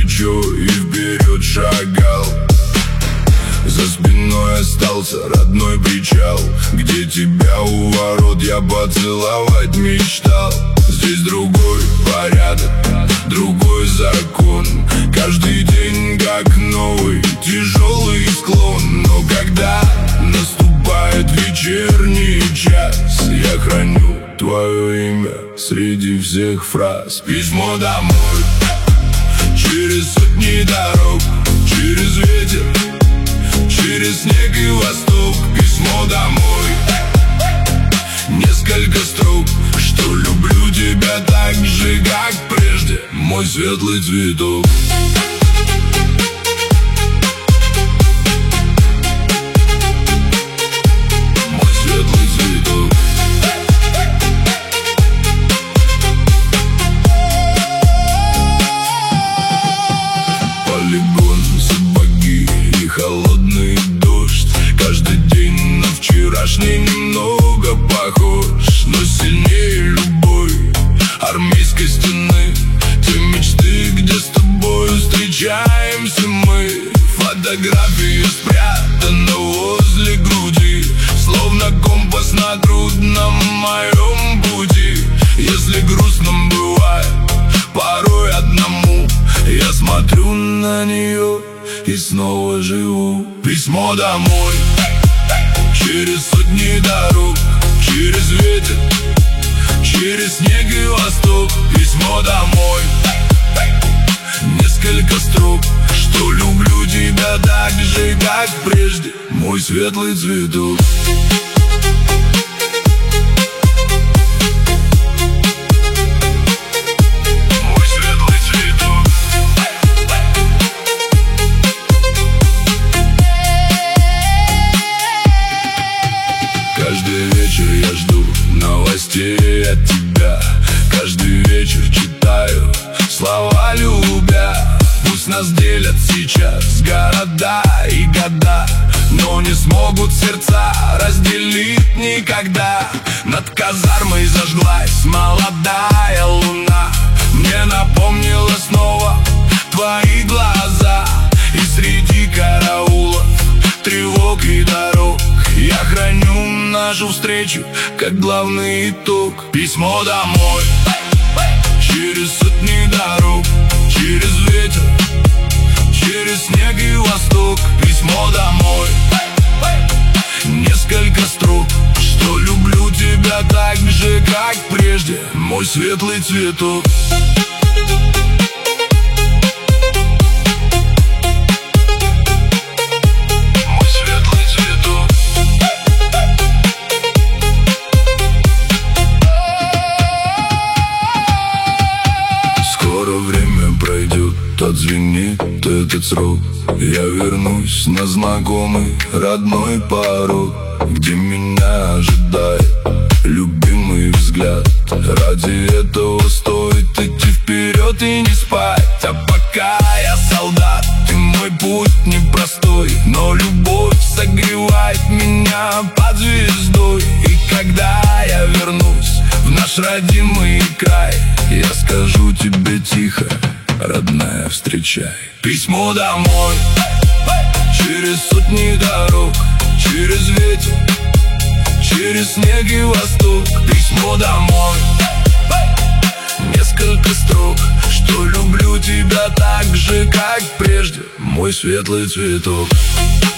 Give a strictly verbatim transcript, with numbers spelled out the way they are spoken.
плечо и вперед шагал. За спиной остался родной причал, где тебя у ворот я поцеловать мечтал. Здесь другой порядок, другой закон. Каждый день как новый тяжелый склон. Но когда наступает вечерний час, я храню твое имя среди всех фраз. Письмо домой, через сотни дорог, через ветер, через снег и восток. Письмо домой, несколько строк, что люблю тебя так же, как прежде, мой светлый цветок. Мой светлый цветок. Полигон, сапоги и холодный дождь. Каждый день на вчерашний немного похож, но сильнее любой армейской стены. Те мечты, где с тобой встречаемся мы. Фотографии спрятаны возле груди, словно компас на трудном моем пути. Если грустно бывает порой одному, я смотрю на нее и снова живу. Письмо домой, через сотни дорог, через ветер, через снег и восток. Письмо домой, несколько строк, что люблю тебя так же, как прежде, мой светлый цветок. Каждый вечер я жду новостей от тебя. Каждый вечер читаю слова любя. Пусть нас делят сейчас города и года, но не смогут сердца разделить никогда. Над казармой зажглась молодая луна. Мне напомнила снова твои глаза. И среди караулов, тревог и дорог я храню нашу встречу, как главный итог. Письмо домой, через сотни дорог, через ветер, через снег и восток. Письмо домой, несколько строк, что люблю тебя так же, как прежде, мой светлый цветок. Отзвенит этот срок, я вернусь на знакомый родной порог, где меня ожидает любимый взгляд. Ради этого стоит идти вперед и не спать. А пока я солдат, и мой путь непростой, но любовь согревает меня под звездой. И когда я вернусь в наш родимый край, я скажу тебе тихо: родная, встречай. Письмо домой, через сотни дорог, через ветер, через снег и восток. Письмо домой, несколько строк, что люблю тебя так же, как прежде, мой светлый цветок.